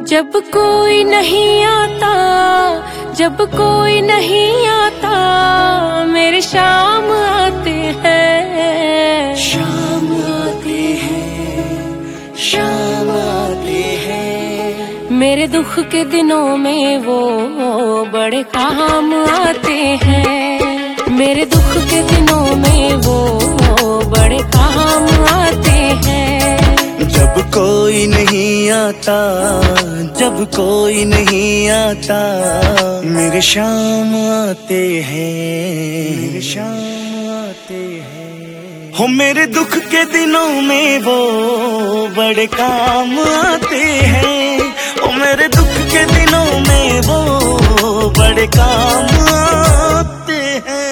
जब कोई नहीं आता, जब कोई नहीं आता, मेरे शाम आते हैं, शाम आते हैं, शाम आते हैं। मेरे दुख के दिनों में वो बड़े काम आते हैं, मेरे दुख के दिनों में वो बड़े काम आते हैं। जब कोई नहीं आता, जब कोई नहीं आता, मेरे शाम आते हैं, मेरे शाम आते हैं। हो मेरे दुख के दिनों में वो बड़े काम आते हैं, हो मेरे दुख के दिनों में वो बड़े काम आते हैं।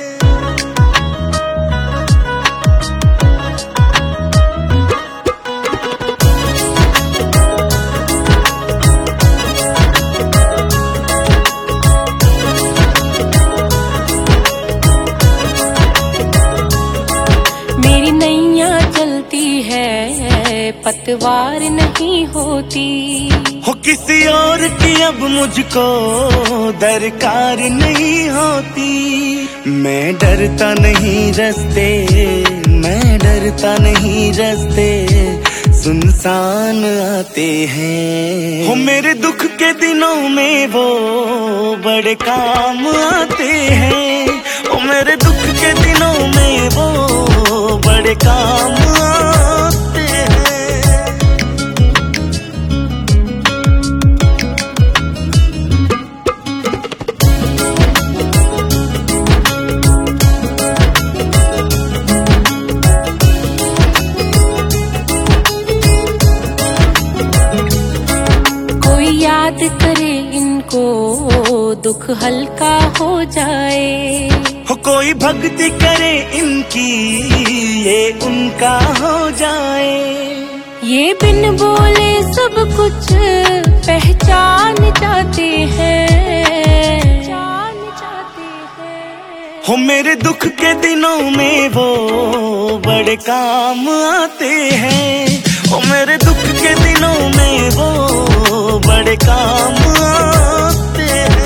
मेरी नैया चलती है, पतवार नहीं होती, हो किसी और की अब मुझको दरकार नहीं होती। मैं डरता नहीं रास्ते, मैं डरता नहीं रास्ते, सुनसान आते हैं। हो मेरे दुख के दिनों में वो बड़े काम आते हैं, हो मेरे दुख के दिनों में वो बड़े काम आते हैं। कोई याद करे इनको, दुख हल्का हो जाए, हो कोई भक्ति करे इनकी, ये उनका हो जाए। ये बिन बोले सब कुछ पहचान जाते हैं, जान जाते हैं। हो मेरे दुख के दिनों में वो बड़े काम आते हैं, हो मेरे दुख के दिनों में वो बड़े काम आते हैं।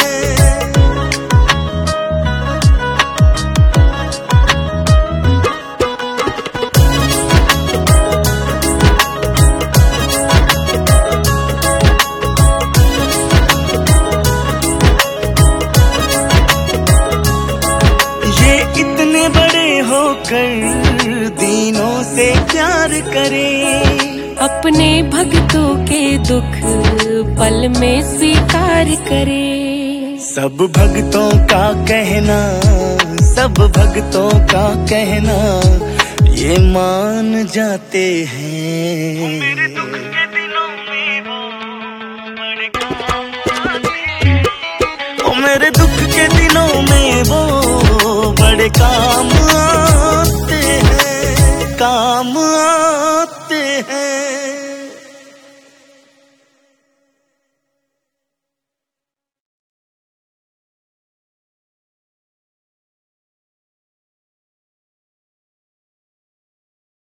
ये इतने बड़े होकर दीनों से प्यार करें, अपने भक्तों के दुख पल में स्वीकार करे। सब भक्तों का कहना, सब भक्तों का कहना, ये मान जाते हैं। मेरे दुख के दिनों में वो बड़े काम आते हैं, ओ मेरे दुख के दिनों में वो बड़े काम आते हैं, काम आते हैं।